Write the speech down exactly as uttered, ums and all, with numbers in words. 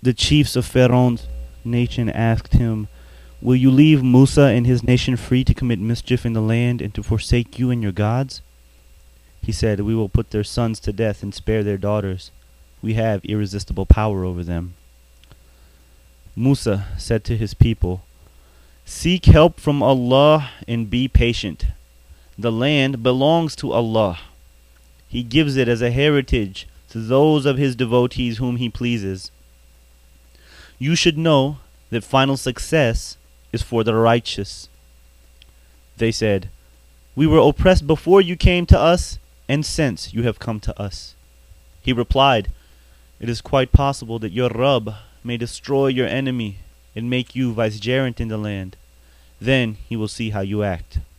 the chiefs of Pharaoh's nation asked him, "Will you leave Musa and his nation free to commit mischief in the land and to forsake you and your gods?" He said, "We will put their sons to death and spare their daughters. We have irresistible power over them." Musa said to his people, "Seek help from Allah and be patient. The land belongs to Allah. He gives it as a heritage to those of his devotees whom he pleases. You should know that final success is for the righteous." They said, "We were oppressed before you came to us, and since you have come to us." He replied, "It is quite possible that your Rabb may destroy your enemy and make you vicegerent in the land. Then he will see how you act."